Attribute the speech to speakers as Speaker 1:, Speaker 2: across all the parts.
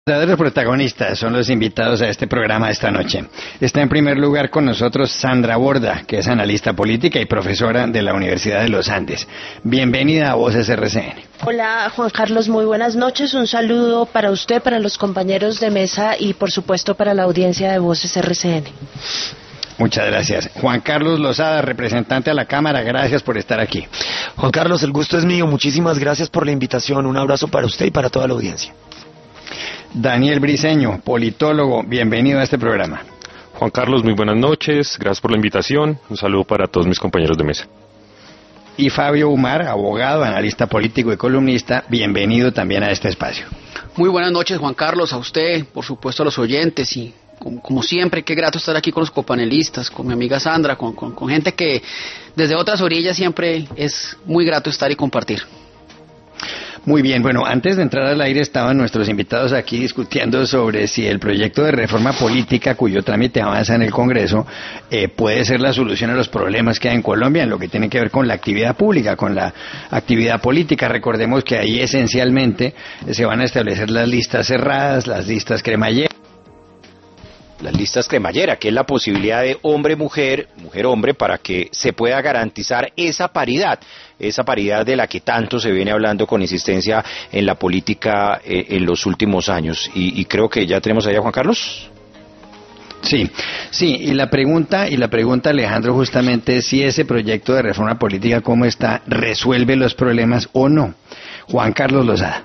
Speaker 1: Verdaderos protagonistas son los invitados a este programa esta noche. Está en primer lugar con nosotros Sandra Borda, que es analista política y profesora de la Universidad de los Andes. Bienvenida a Voces RCN.
Speaker 2: Hola Juan Carlos, muy buenas noches. Un saludo para usted, para los compañeros de mesa y por supuesto para la audiencia de Voces RCN.
Speaker 1: Muchas gracias. Juan Carlos Lozada, representante a la Cámara, gracias por estar aquí.
Speaker 3: Juan Carlos, el gusto es mío. Muchísimas gracias por la invitación. Un abrazo para usted y para toda la audiencia.
Speaker 1: Daniel Briceño, politólogo, bienvenido a este programa.
Speaker 4: Juan Carlos, muy buenas noches, gracias por la invitación, un saludo para todos mis compañeros de mesa.
Speaker 1: Y Fabio Umar, abogado, analista político y columnista, bienvenido también a este espacio.
Speaker 5: Muy buenas noches, Juan Carlos, a usted, por supuesto a los oyentes y como siempre, qué grato estar aquí con los copanelistas, con mi amiga Sandra, con gente que desde otras orillas siempre es muy grato estar y compartir.
Speaker 1: Muy bien, bueno, antes de entrar al aire estaban nuestros invitados aquí discutiendo sobre si el proyecto de reforma política cuyo trámite avanza en el Congreso puede ser la solución a los problemas que hay en Colombia en lo que tiene que ver con la actividad pública, con la actividad política. Recordemos que ahí esencialmente se van a establecer las listas cerradas, las listas cremallera.
Speaker 6: Las listas cremallera, que es la posibilidad de hombre-mujer, mujer-hombre, para que se pueda garantizar esa paridad de la que tanto se viene hablando con insistencia en la política en los últimos años. Y creo que ya tenemos ahí a Juan Carlos.
Speaker 1: Sí, y la pregunta Alejandro justamente es si ese proyecto de reforma política como está resuelve los problemas o no. Juan Carlos Lozada.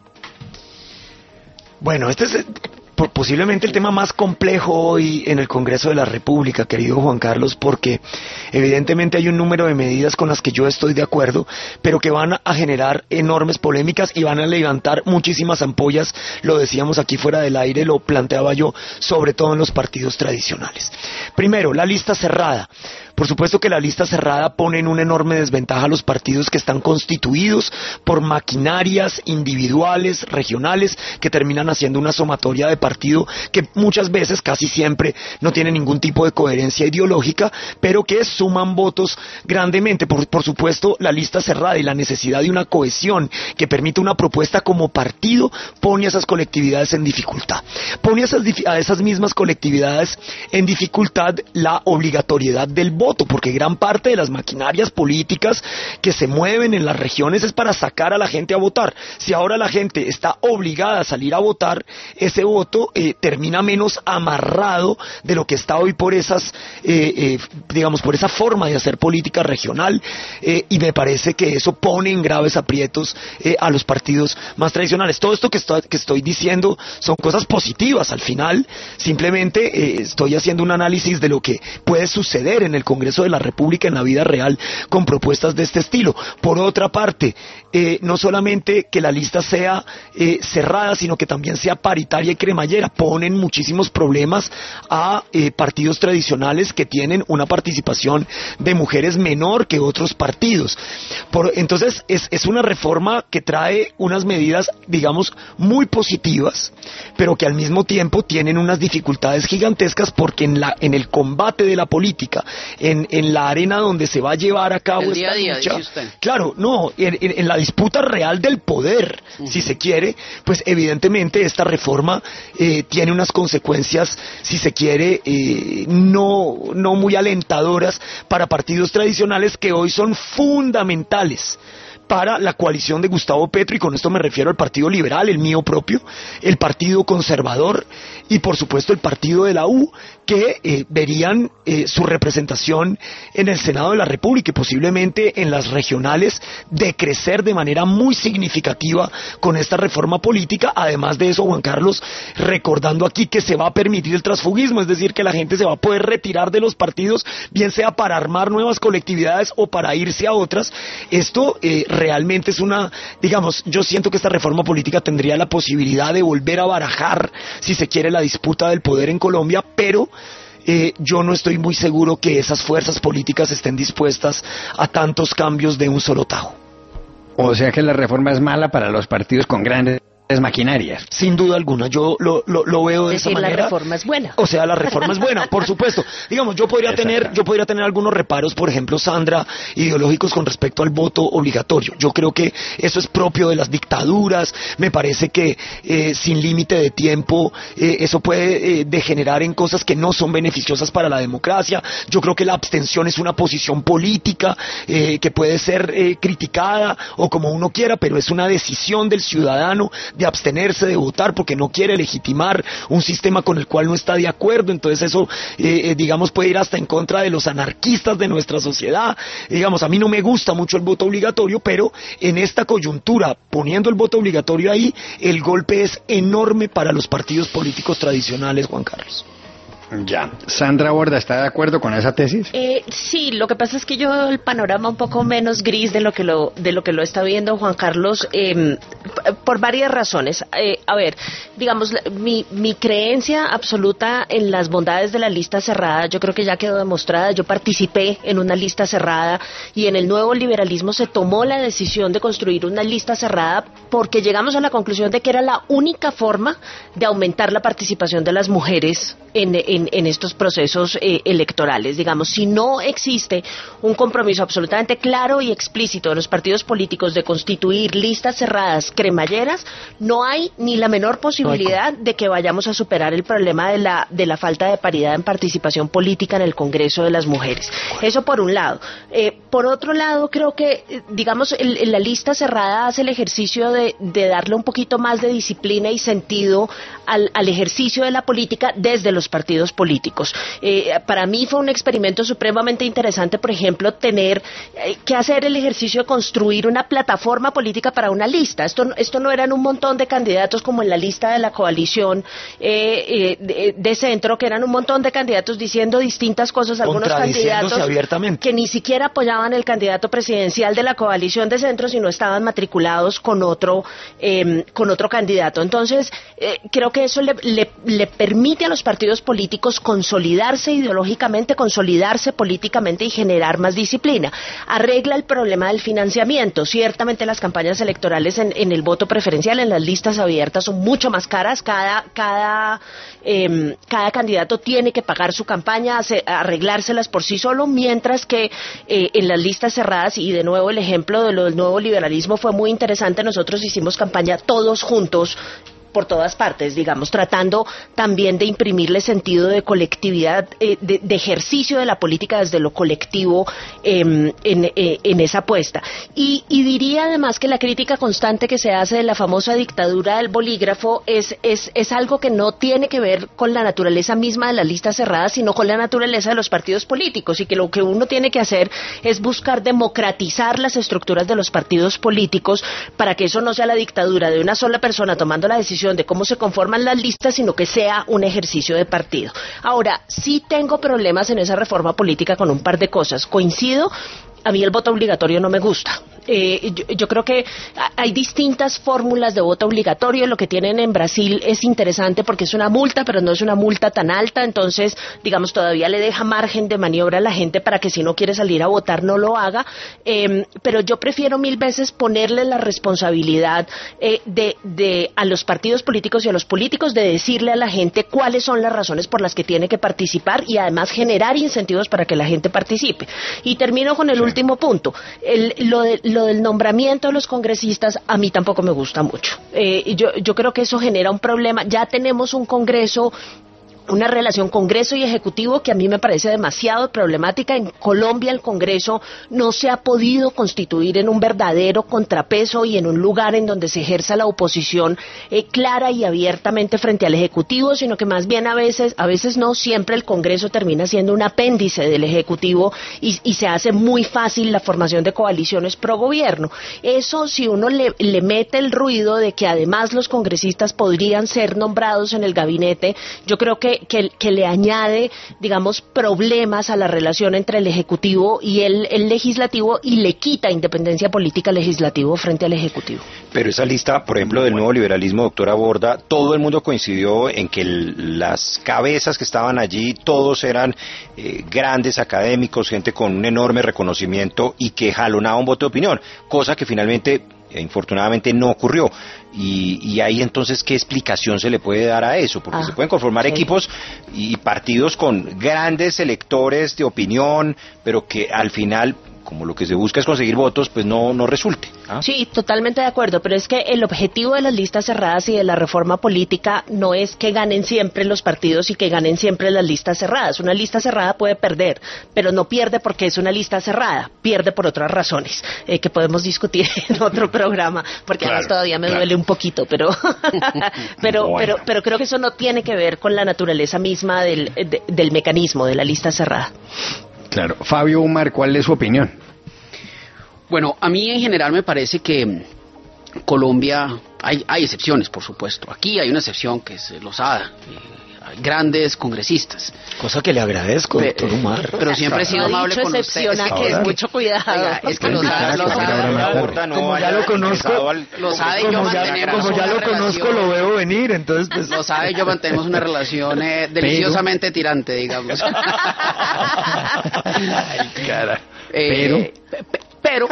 Speaker 3: Bueno, este es posiblemente el tema más complejo hoy en el Congreso de la República, querido Juan Carlos, porque evidentemente hay un número de medidas con las que yo estoy de acuerdo, pero que van a generar enormes polémicas y van a levantar muchísimas ampollas. Lo decíamos aquí fuera del aire, lo planteaba yo, sobre todo en los partidos tradicionales. Primero, la lista cerrada. Por supuesto que la lista cerrada pone en una enorme desventaja a los partidos que están constituidos por maquinarias individuales, regionales, que terminan haciendo una sumatoria de partido que muchas veces, casi siempre, no tiene ningún tipo de coherencia ideológica, pero que suman votos grandemente. Por supuesto, la lista cerrada y la necesidad de una cohesión que permita una propuesta como partido pone a esas colectividades en dificultad. Pone a esas mismas colectividades en dificultad la obligatoriedad del voto, porque gran parte de las maquinarias políticas que se mueven en las regiones es para sacar a la gente a votar. Si ahora la gente está obligada a salir a votar, ese voto termina menos amarrado de lo que está hoy por esas, por esa forma de hacer política regional, y me parece que eso pone en graves aprietos a los partidos más tradicionales. Todo esto que estoy diciendo son cosas positivas. Al final, simplemente estoy haciendo un análisis de lo que puede suceder en el Congreso de la República en la vida real con propuestas de este estilo. Por otra parte, no solamente que la lista sea cerrada, sino que también sea paritaria y cremallera. Ponen muchísimos problemas a partidos tradicionales que tienen una participación de mujeres menor que otros partidos. Entonces, es una reforma que trae unas medidas, digamos, muy positivas, pero que al mismo tiempo tienen unas dificultades gigantescas, porque en el combate de la política, en la arena donde se va a llevar a cabo
Speaker 5: el día a día,
Speaker 3: lucha,
Speaker 5: dice usted.
Speaker 3: Claro, no, en la disputa real del poder, si se quiere, pues evidentemente esta reforma tiene unas consecuencias, si se quiere, no muy alentadoras para partidos tradicionales que hoy son fundamentales para la coalición de Gustavo Petro, y con esto me refiero al Partido Liberal, el mío propio, el Partido Conservador y por supuesto el Partido de la U, que verían su representación en el Senado de la República y posiblemente en las regionales decrecer de manera muy significativa con esta reforma política. Además de eso, Juan Carlos, recordando aquí que se va a permitir el transfugismo, es decir, que la gente se va a poder retirar de los partidos, bien sea para armar nuevas colectividades o para irse a otras. Esto realmente es yo siento que esta reforma política tendría la posibilidad de volver a barajar, si se quiere, la disputa del poder en Colombia, pero yo no estoy muy seguro que esas fuerzas políticas estén dispuestas a tantos cambios de un solo tajo.
Speaker 1: O sea que la reforma es mala para los partidos con grandes Es maquinarias.
Speaker 3: Sin duda alguna, yo lo veo de esa manera.
Speaker 2: La reforma es buena.
Speaker 3: O sea, la reforma es buena, por supuesto. Digamos, yo podría tener algunos reparos, por ejemplo, Sandra, ideológicos con respecto al voto obligatorio. Yo creo que eso es propio de las dictaduras. Me parece que sin límite de tiempo eso puede degenerar en cosas que no son beneficiosas para la democracia. Yo creo que la abstención es una posición política que puede ser criticada o como uno quiera, pero es una decisión del ciudadano de abstenerse de votar porque no quiere legitimar un sistema con el cual no está de acuerdo. Entonces eso, digamos, puede ir hasta en contra de los anarquistas de nuestra sociedad. Digamos, a mí no me gusta mucho el voto obligatorio, pero en esta coyuntura, poniendo el voto obligatorio ahí, el golpe es enorme para los partidos políticos tradicionales, Juan Carlos.
Speaker 1: Ya. ¿Sandra Borda está de acuerdo con esa tesis?
Speaker 2: Sí, lo que pasa es que yo veo el panorama un poco menos gris de lo que lo está viendo Juan Carlos, por varias razones. A ver, digamos, mi creencia absoluta en las bondades de la lista cerrada, yo creo que ya quedó demostrada. Yo participé en una lista cerrada y en el nuevo liberalismo se tomó la decisión de construir una lista cerrada porque llegamos a la conclusión de que era la única forma de aumentar la participación de las mujeres en estos procesos electorales. Digamos, si no existe un compromiso absolutamente claro y explícito de los partidos políticos de constituir listas cerradas cremalleras, no hay ni la menor posibilidad de que vayamos a superar el problema de la falta de paridad en participación política en el Congreso de las mujeres. Eso por un lado. Por otro lado, creo que, digamos, la lista cerrada hace el ejercicio de darle un poquito más de disciplina y sentido al ejercicio de la política desde los partidos políticos. Para mí fue un experimento supremamente interesante, por ejemplo, tener que hacer el ejercicio de construir una plataforma política para una lista. Esto no eran un montón de candidatos como en la lista de la coalición de centro, que eran un montón de candidatos diciendo distintas cosas, algunos candidatos que ni siquiera apoyaban el candidato presidencial de la coalición de centro, sino estaban matriculados con otro candidato. Entonces, creo que eso le permite a los partidos políticos consolidarse ideológicamente, consolidarse políticamente y generar más disciplina. Arregla el problema del financiamiento. Ciertamente las campañas electorales en el voto preferencial, en las listas abiertas, son mucho más caras. Cada candidato tiene que pagar su campaña, arreglárselas por sí solo, mientras que en las listas cerradas, y de nuevo el ejemplo de lo del nuevo liberalismo fue muy interesante, nosotros hicimos campaña todos juntos por todas partes, digamos, tratando también de imprimirle sentido de colectividad, de ejercicio de la política desde lo colectivo en esa apuesta. Y diría además que la crítica constante que se hace de la famosa dictadura del bolígrafo es algo que no tiene que ver con la naturaleza misma de las listas cerradas, sino con la naturaleza de los partidos políticos, y que lo que uno tiene que hacer es buscar democratizar las estructuras de los partidos políticos para que eso no sea la dictadura de una sola persona tomando la decisión de cómo se conforman las listas, sino que sea un ejercicio de partido. Ahora, sí tengo problemas en esa reforma política con un par de cosas. Coincido, a mí el voto obligatorio no me gusta. Yo creo que hay distintas fórmulas de voto obligatorio. Lo que tienen en Brasil es interesante porque es una multa, pero no es una multa tan alta, entonces, digamos, todavía le deja margen de maniobra a la gente para que si no quiere salir a votar no lo haga, pero yo prefiero mil veces ponerle la responsabilidad a los partidos políticos y a los políticos de decirle a la gente cuáles son las razones por las que tiene que participar y además generar incentivos para que la gente participe. Y termino con el último punto. Lo del nombramiento de los congresistas a mí tampoco me gusta mucho. Yo creo que eso genera un problema. Ya tenemos un Congreso, una relación Congreso y Ejecutivo que a mí me parece demasiado problemática. En Colombia el Congreso no se ha podido constituir en un verdadero contrapeso y en un lugar en donde se ejerza la oposición clara y abiertamente frente al Ejecutivo, sino que más bien a veces no, siempre el Congreso termina siendo un apéndice del Ejecutivo y se hace muy fácil la formación de coaliciones pro gobierno. Eso, si uno le mete el ruido de que además los congresistas podrían ser nombrados en el gabinete, yo creo que le añade, digamos, problemas a la relación entre el Ejecutivo y el Legislativo y le quita independencia política al Legislativo frente al Ejecutivo.
Speaker 6: Pero esa lista, por ejemplo, del nuevo liberalismo, doctora Borda, todo el mundo coincidió en que las cabezas que estaban allí, todos eran grandes académicos, gente con un enorme reconocimiento y que jalonaba un voto de opinión, cosa que finalmente infortunadamente no ocurrió. Y ahí entonces, ¿qué explicación se le puede dar a eso? Porque se pueden conformar equipos y partidos con grandes electores de opinión, pero que al final, como lo que se busca es conseguir votos, pues no resulte. ¿Ah?
Speaker 2: Sí, totalmente de acuerdo, pero es que el objetivo de las listas cerradas y de la reforma política no es que ganen siempre los partidos y que ganen siempre las listas cerradas. Una lista cerrada puede perder, pero no pierde porque es una lista cerrada, pierde por otras razones que podemos discutir en otro programa, porque además todavía me duele un poquito, pero pero creo que eso no tiene que ver con la naturaleza misma del mecanismo de la lista cerrada.
Speaker 1: Claro. Fabio Umar, ¿cuál es su opinión?
Speaker 5: Bueno, a mí en general me parece que Colombia, hay excepciones, por supuesto. Aquí hay una excepción que es Lozada, hay grandes congresistas.
Speaker 3: Cosa que le agradezco, doctor Umar.
Speaker 5: Pero siempre he sido amable con usted.
Speaker 2: Que es mucho cuidado.
Speaker 5: Oiga, es que Lozada,
Speaker 3: como ya lo conozco,
Speaker 5: Lozada y yo mantenemos
Speaker 3: como ya lo conozco, lo veo venir, entonces pues...
Speaker 5: Lozada y yo mantenemos una relación deliciosamente tirante, digamos.
Speaker 1: Ay, cara.
Speaker 5: Pero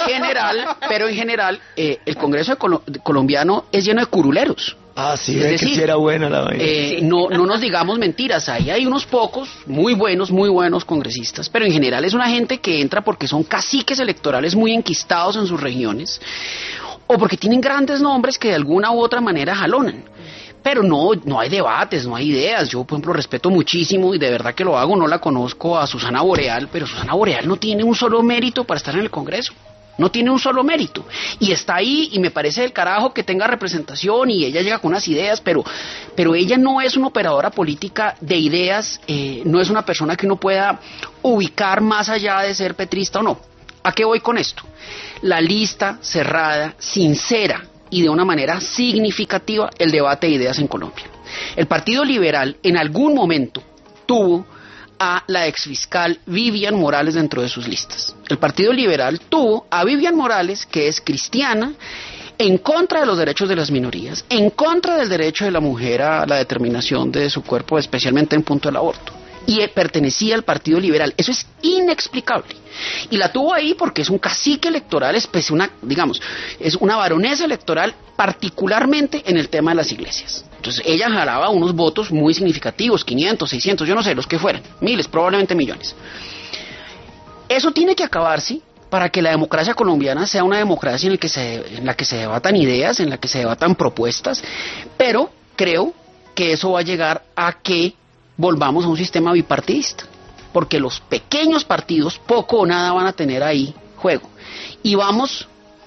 Speaker 5: en general, el Congreso colombiano es lleno de curuleros.
Speaker 3: Ah, sí, es decir, que sí era buena la vaina.
Speaker 5: No nos digamos mentiras, ahí hay unos pocos muy buenos congresistas, pero en general es una gente que entra porque son caciques electorales muy enquistados en sus regiones, o porque tienen grandes nombres que de alguna u otra manera jalonan. Pero no hay debates, no hay ideas. Yo, por ejemplo, respeto muchísimo y de verdad que lo hago, no la conozco a Susana Boreal, pero Susana Boreal no tiene un solo mérito para estar en el Congreso. No tiene un solo mérito. Y está ahí y me parece del carajo que tenga representación y ella llega con unas ideas, pero ella no es una operadora política de ideas, no es una persona que uno pueda ubicar más allá de ser petrista o no. ¿A qué voy con esto? La lista cerrada, sincera y de una manera significativa el debate de ideas en Colombia. El Partido Liberal en algún momento tuvo a la exfiscal Vivian Morales dentro de sus listas. El Partido Liberal tuvo a Vivian Morales, que es cristiana, en contra de los derechos de las minorías, en contra del derecho de la mujer a la determinación de su cuerpo, especialmente en punto del aborto. Y pertenecía al Partido Liberal. Eso es inexplicable. Y la tuvo ahí porque es un cacique electoral, es una baronesa electoral, particularmente en el tema de las iglesias. Entonces ella jalaba unos votos muy significativos, 500, 600, yo no sé, los que fueran, miles, probablemente millones. Eso tiene que acabarse para que la democracia colombiana sea una democracia en la que se debatan ideas, en la que se debatan propuestas, pero creo que eso va a llegar a que volvamos a un sistema bipartidista, porque los pequeños partidos poco o nada van a tener ahí juego. Y vamos,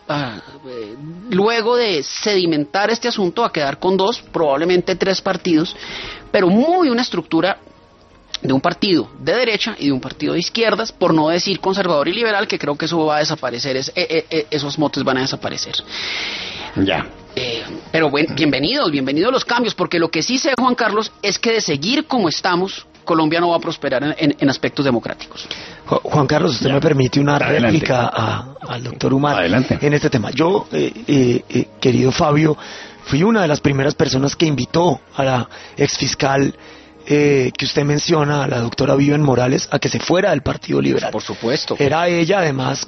Speaker 5: luego de sedimentar este asunto, a quedar con 2, probablemente 3 partidos, pero muy una estructura de un partido de derecha y de un partido de izquierdas, por no decir conservador y liberal, que creo que eso va a desaparecer, esos motes van a desaparecer.
Speaker 1: Ya.
Speaker 5: Pero bienvenidos los cambios, porque lo que sí sé, Juan Carlos, es que de seguir como estamos, Colombia no va a prosperar en aspectos democráticos.
Speaker 3: Juan Carlos, usted me permite una réplica al doctor Umar en este tema. Yo, querido Fabio, fui una de las primeras personas que invitó a la exfiscal que usted menciona, a la doctora Vivian Morales, a que se fuera del Partido Liberal.
Speaker 6: Por supuesto.
Speaker 3: Era ella, además,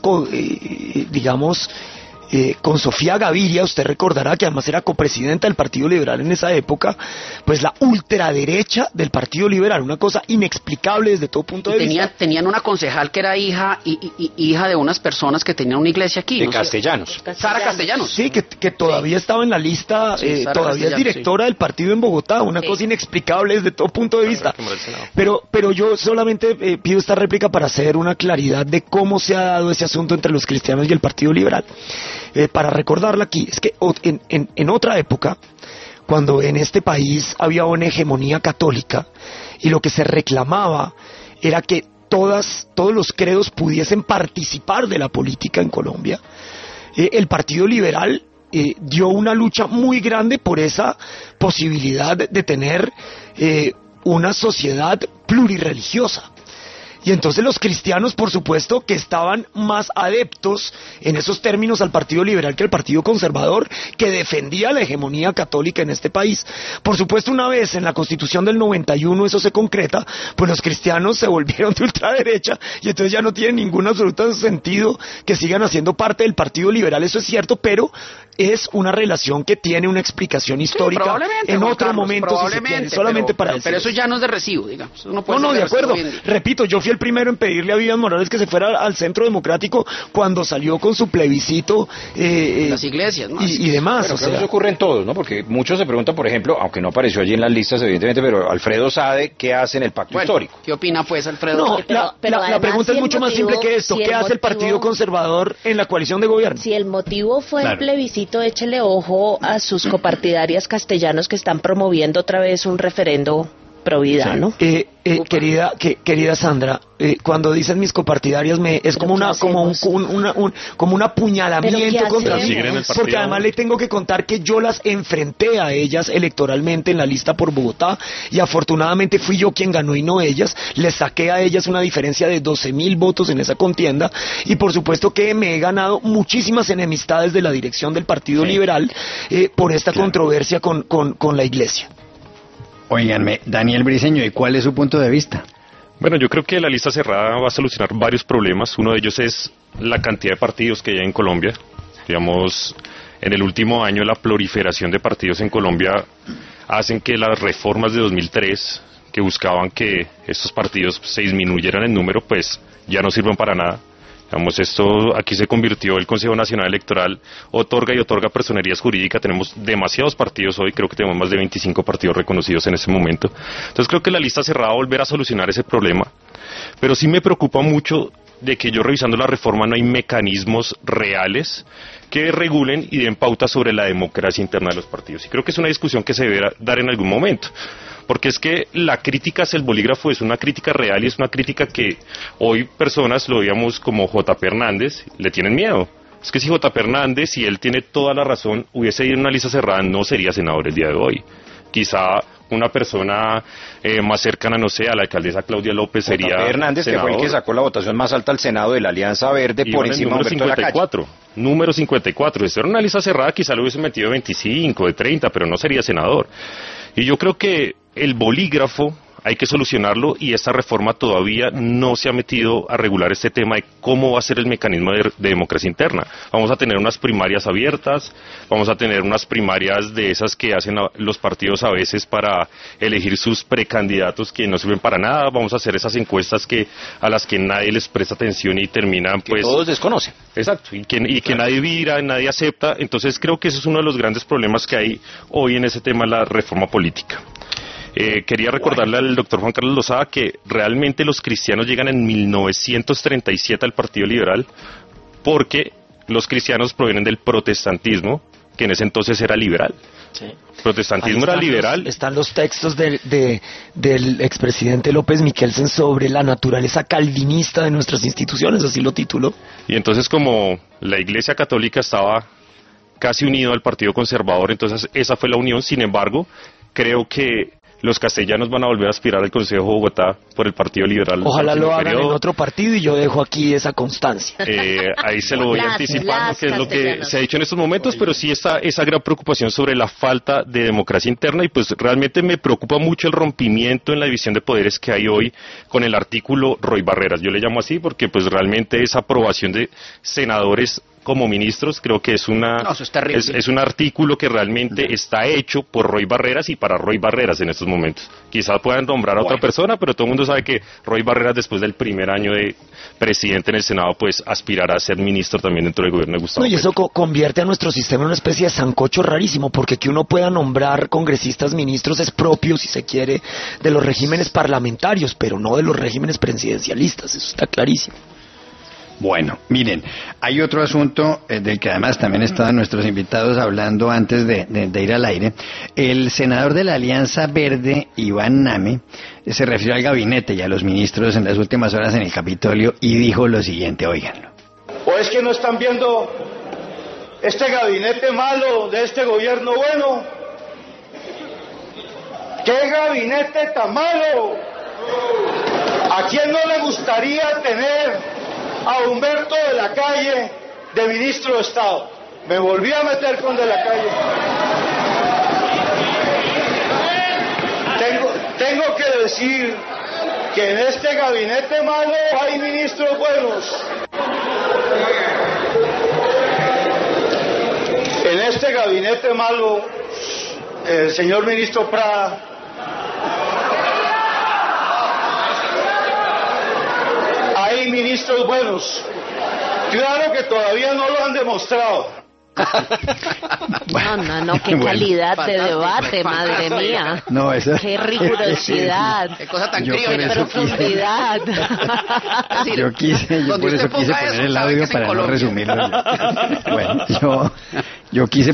Speaker 3: con Sofía Gaviria, usted recordará que además era copresidenta del Partido Liberal en esa época, pues la ultraderecha del Partido Liberal, una cosa inexplicable desde todo punto de vista.
Speaker 5: Tenían una concejal que era hija de unas personas que tenían una iglesia aquí.
Speaker 6: De Castellanos.
Speaker 5: Sara Castellanos.
Speaker 3: Sí, que todavía estaba en la lista, todavía es directora del partido en Bogotá, una cosa inexplicable desde todo punto de vista. Pero yo solamente pido esta réplica para hacer una claridad de cómo se ha dado ese asunto entre los cristianos y el Partido Liberal. Para recordarla aquí, es que en otra época, cuando en este país había una hegemonía católica y lo que se reclamaba era que todos los credos pudiesen participar de la política en Colombia, el Partido Liberal dio una lucha muy grande por esa posibilidad de tener una sociedad plurirreligiosa. Y entonces los cristianos, por supuesto, que estaban más adeptos en esos términos al Partido Liberal que al Partido Conservador, que defendía la hegemonía católica en este país. Por supuesto, una vez en la Constitución del 91 eso se concreta, pues los cristianos se volvieron de ultraderecha y entonces ya no tiene ningún absoluto sentido que sigan haciendo parte del Partido Liberal, eso es cierto, pero es una relación que tiene una explicación histórica en otro momento, si se quiere, solamente para decir
Speaker 5: pero eso ya no es de recibo, digamos.
Speaker 3: No, de acuerdo. Repito, yo fui el primero en pedirle a Vivian Morales que se fuera al Centro Democrático cuando salió con su plebiscito
Speaker 5: las iglesias, ¿no?
Speaker 3: y demás.
Speaker 6: Pero creo que eso ocurre en todos, ¿no? Porque muchos se preguntan, por ejemplo, aunque no apareció allí en las listas, evidentemente, pero Alfredo Sade, ¿qué hace en el pacto histórico?
Speaker 5: ¿Qué opina, pues, Alfredo?
Speaker 3: No,
Speaker 2: pero
Speaker 3: la pregunta es mucho más simple que esto. ¿Qué hace el Partido Conservador en la coalición de gobierno?
Speaker 2: Si el motivo fue el plebiscito, échele ojo a sus copartidarias castellanos que están promoviendo otra vez un referendo pro vida, ¿no?
Speaker 3: Querida Sandra, cuando dicen mis copartidarias es como un apuñalamiento contra mí, porque además le tengo que contar que yo las enfrenté a ellas electoralmente en la lista por Bogotá y afortunadamente fui yo quien ganó y no ellas. Les saqué a ellas una diferencia de 12,000 votos en esa contienda y por supuesto que me he ganado muchísimas enemistades de la dirección del Partido Liberal por esta controversia con la Iglesia.
Speaker 1: Óiganme, Daniel Briceño, ¿y cuál es su punto de vista?
Speaker 4: Bueno, yo creo que la lista cerrada va a solucionar varios problemas. Uno de ellos es la cantidad de partidos que hay en Colombia. Digamos, en el último año la proliferación de partidos en Colombia hacen que las reformas de 2003, que buscaban que estos partidos se disminuyeran en número, pues ya no sirven para nada. Digamos, esto aquí se convirtió, el Consejo Nacional Electoral otorga y otorga personerías jurídicas, tenemos demasiados partidos hoy, creo que tenemos más de 25 partidos reconocidos en ese momento. Entonces creo que la lista cerrada va a volver a solucionar ese problema, pero sí me preocupa mucho de que yo revisando la reforma no hay mecanismos reales que regulen y den pauta sobre la democracia interna de los partidos. Y creo que es una discusión que se debe dar en algún momento. Porque es que la crítica hacia el bolígrafo es una crítica real y es una crítica que hoy personas, lo veíamos como J.P. Hernández, le tienen miedo. Es que si J.P. Hernández, si él tiene toda la razón, hubiese ido en una lista cerrada, no sería senador el día de hoy. Quizá una persona más cercana, no sé, a la alcaldesa Claudia López sería
Speaker 6: J.P. Hernández, senador, que fue el que sacó la votación más alta al Senado de la Alianza Verde por encima de Humberto de la Calle.
Speaker 4: Número 54. Si era una lista cerrada, quizá lo hubiese metido de 25, de 30, pero no sería senador. Y yo creo que el bolígrafo hay que solucionarlo y esta reforma todavía no se ha metido a regular este tema de cómo va a ser el mecanismo de democracia interna. Vamos a tener unas primarias abiertas, vamos a tener unas primarias de esas que hacen los partidos a veces para elegir sus precandidatos que no sirven para nada, vamos a hacer esas encuestas a las que nadie les presta atención y terminan pues...
Speaker 6: Que todos desconocen.
Speaker 4: Exacto, y que nadie vira, nadie acepta. Entonces creo que ese es uno de los grandes problemas que hay hoy en ese tema, la reforma política. Quería recordarle al doctor Juan Carlos Lozada que realmente los cristianos llegan en 1937 al Partido Liberal porque los cristianos provienen del protestantismo, que en ese entonces era liberal. Sí. Protestantismo era liberal.
Speaker 3: Están los textos del expresidente López Michelsen sobre la naturaleza calvinista de nuestras instituciones, así lo tituló.
Speaker 4: Y entonces como la Iglesia Católica estaba casi unido al Partido Conservador, entonces esa fue la unión. Sin embargo, creo que los castellanos van a volver a aspirar al Consejo de Bogotá por el Partido Liberal.
Speaker 3: Ojalá lo hagan en otro partido y yo dejo aquí esa constancia.
Speaker 4: Ahí se lo voy anticipando, que es lo que se ha dicho en estos momentos, pero sí está esa gran preocupación sobre la falta de democracia interna y pues realmente me preocupa mucho el rompimiento en la división de poderes que hay hoy con el artículo Roy Barreras. Yo le llamo así porque pues realmente esa aprobación de senadores como ministros, creo que es un artículo que realmente está hecho por Roy Barreras y para Roy Barreras en estos momentos. Quizás puedan nombrar a otra persona, pero todo el mundo sabe que Roy Barreras, después del primer año de presidente en el Senado, pues aspirará a ser ministro también dentro del gobierno de Gustavo Petro.
Speaker 3: Y eso convierte a nuestro sistema en una especie de sancocho rarísimo, porque que uno pueda nombrar congresistas ministros es propio, si se quiere, de los regímenes parlamentarios, pero no de los regímenes presidencialistas, eso está clarísimo.
Speaker 1: Bueno, miren, hay otro asunto del que además también estaban nuestros invitados hablando antes de ir al aire. El senador de la Alianza Verde, Iván Name, se refirió al gabinete y a los ministros en las últimas horas en el Capitolio y dijo lo siguiente, óiganlo.
Speaker 7: ¿O es que no están viendo este gabinete malo de este gobierno bueno? ¿Qué gabinete tan malo? ¿A quién no le gustaría tener a Humberto de la Calle de ministro de Estado? Me volví a meter con de la Calle. Tengo que decir que en este gabinete malo hay ministros buenos. En este gabinete malo, el señor ministro Prada hay ministros buenos. Claro que todavía no lo han demostrado.
Speaker 2: No, qué calidad de debate, madre mía.
Speaker 1: No, eso...
Speaker 2: Qué rigurosidad.
Speaker 5: Qué cosa tan
Speaker 1: Yo
Speaker 5: criolla.
Speaker 2: Qué profundidad.
Speaker 1: Yo por eso quise poner el audio para no resumirlo. Bueno, yo quise...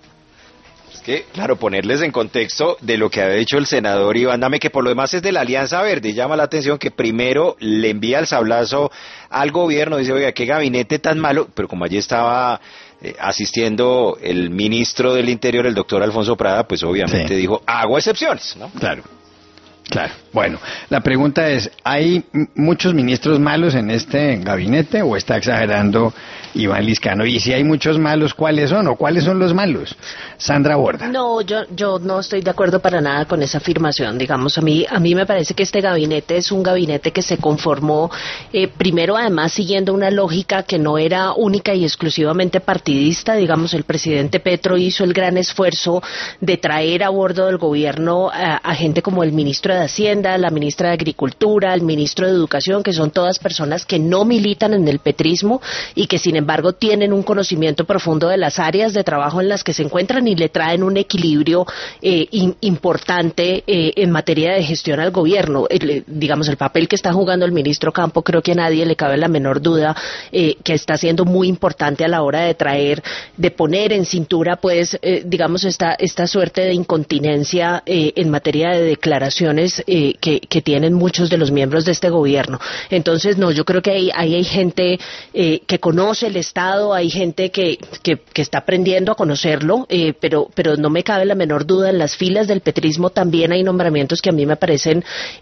Speaker 6: Que, claro, ponerles en contexto de lo que había dicho el senador Iván Name, que por lo demás es de la Alianza Verde. Llama la atención que primero le envía el sablazo al gobierno, dice, oiga, qué gabinete tan malo, pero como allí estaba asistiendo el ministro del Interior, el doctor Alfonso Prada, pues obviamente dijo, hago excepciones, ¿no?
Speaker 1: Claro. Bueno, la pregunta es, ¿hay muchos ministros malos en este gabinete o está exagerando Iván Lizcano? Y si hay muchos malos, ¿cuáles son o cuáles son los malos? Sandra Borda.
Speaker 2: No, yo no estoy de acuerdo para nada con esa afirmación. Digamos, a mí me parece que este gabinete es un gabinete que se conformó primero, además, siguiendo una lógica que no era única y exclusivamente partidista. Digamos, el presidente Petro hizo el gran esfuerzo de traer a bordo del gobierno a gente como el ministro de Hacienda, la ministra de Agricultura, el ministro de Educación, que son todas personas que no militan en el petrismo y que sin embargo tienen un conocimiento profundo de las áreas de trabajo en las que se encuentran y le traen un equilibrio importante en materia de gestión al gobierno. Digamos, el papel que está jugando el ministro Campo, creo que a nadie le cabe la menor duda que está siendo muy importante a la hora de poner en cintura, pues, digamos, esta suerte de incontinencia en materia de declaraciones que tienen muchos de los miembros de este gobierno. Entonces, no, yo creo que ahí hay gente que conoce el Estado, hay gente que está aprendiendo a conocerlo, pero no me cabe la menor duda, en las filas del petrismo también hay nombramientos que a mí me parecen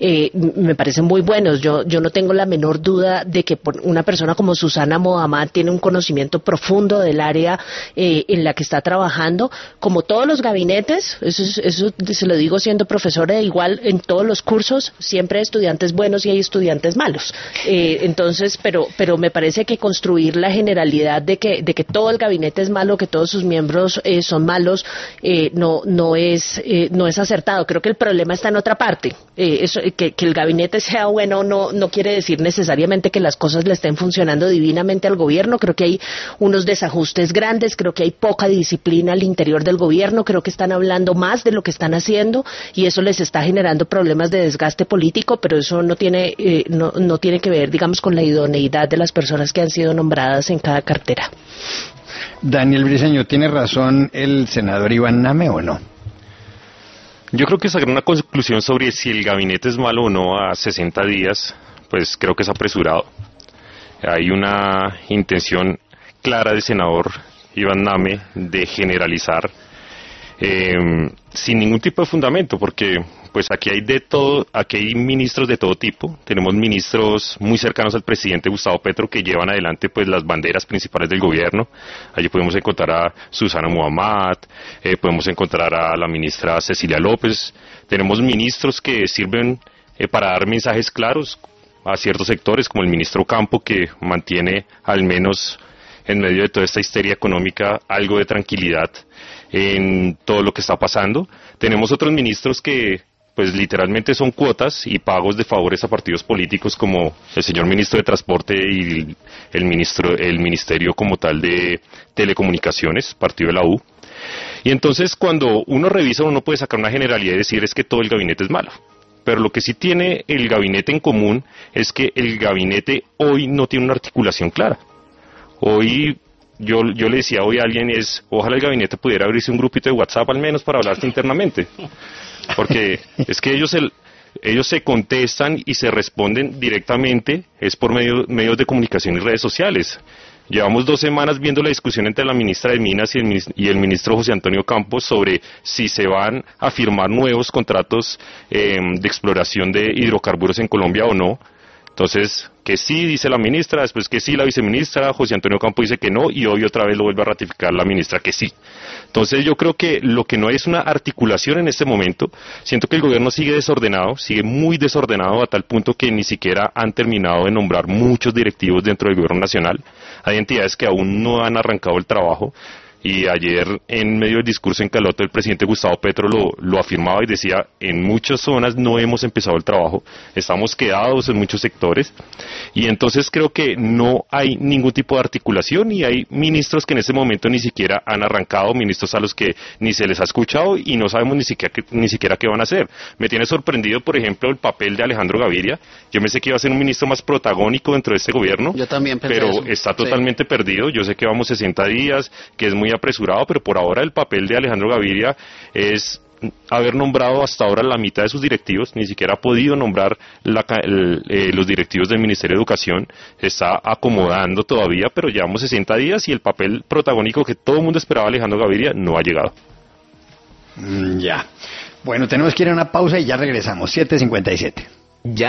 Speaker 2: muy buenos. Yo no tengo la menor duda de que una persona como Susana Mohammad tiene un conocimiento profundo del área en la que está trabajando, como todos los gabinetes, eso se lo digo siendo profesora, igual en todos los cursos siempre hay estudiantes buenos y hay estudiantes malos. Entonces, pero me parece que construir la generalidad de que todo el gabinete es malo, que todos sus miembros son malos, no es acertado. Creo que el problema está en otra parte. Que el gabinete sea bueno no quiere decir necesariamente que las cosas le estén funcionando divinamente al gobierno. Creo que hay unos desajustes grandes, creo que hay poca disciplina al interior del gobierno, creo que están hablando más de lo que están haciendo y eso les está generando problemas de desgaste político, pero eso no tiene que ver, digamos, con la idoneidad de las personas que han sido nombradas en cada cartera.
Speaker 1: Daniel Briceño, ¿tiene razón el senador Iván Name o no?
Speaker 4: Yo creo que sacar una conclusión sobre si el gabinete es malo o no a 60 días, pues creo que es apresurado. Hay una intención clara del senador Iván Name de generalizar sin ningún tipo de fundamento, porque pues aquí hay de todo, aquí hay ministros de todo tipo. Tenemos ministros muy cercanos al presidente Gustavo Petro que llevan adelante pues las banderas principales del gobierno. Allí podemos encontrar a Susana Mohammad, podemos encontrar a la ministra Cecilia López. Tenemos ministros que sirven para dar mensajes claros a ciertos sectores, como el ministro Campo, que mantiene al menos en medio de toda esta histeria económica algo de tranquilidad en todo lo que está pasando. Tenemos otros ministros que pues literalmente son cuotas y pagos de favores a partidos políticos, como el señor ministro de Transporte y el ministerio como tal de Telecomunicaciones, partido de la U. Y entonces cuando uno revisa, uno puede sacar una generalidad y decir es que todo el gabinete es malo. Pero lo que sí tiene el gabinete en común es que el gabinete hoy no tiene una articulación clara. Hoy yo le decía hoy a alguien ojalá el gabinete pudiera abrirse un grupito de WhatsApp al menos para hablarse internamente. Porque es que ellos se contestan y se responden directamente, es por medios de comunicación y redes sociales. Llevamos 2 semanas viendo la discusión entre la ministra de Minas y el ministro José Antonio Campos sobre si se van a firmar nuevos contratos de exploración de hidrocarburos en Colombia o no. Entonces, que sí dice la ministra, después que sí la viceministra, José Antonio Campo dice que no, y hoy otra vez lo vuelve a ratificar la ministra que sí. Entonces yo creo que lo que no hay es una articulación en este momento. Siento que el gobierno sigue desordenado, sigue muy desordenado a tal punto que ni siquiera han terminado de nombrar muchos directivos dentro del gobierno nacional. Hay entidades que aún no han arrancado el trabajo. Y ayer, en medio del discurso en Caloto, el presidente Gustavo Petro lo afirmaba y decía, en muchas zonas no hemos empezado el trabajo, estamos quedados en muchos sectores, y entonces creo que no hay ningún tipo de articulación, y hay ministros que en ese momento ni siquiera han arrancado, ministros a los que ni se les ha escuchado, y no sabemos ni siquiera qué van a hacer. Me tiene sorprendido, por ejemplo, el papel de Alejandro Gaviria. Yo pensé que iba a ser un ministro más protagónico dentro de este gobierno,
Speaker 5: Yo también pensé
Speaker 4: pero
Speaker 5: eso.
Speaker 4: está totalmente perdido. Yo sé que vamos 60 días, que es muy apresurado, pero por ahora el papel de Alejandro Gaviria es haber nombrado hasta ahora la mitad de sus directivos, ni siquiera ha podido nombrar los directivos del Ministerio de Educación, está acomodando todavía, pero llevamos 60 días y el papel protagónico que todo el mundo esperaba de Alejandro Gaviria no ha llegado.
Speaker 1: Ya. Bueno, tenemos que ir a una pausa y ya regresamos. 7:57.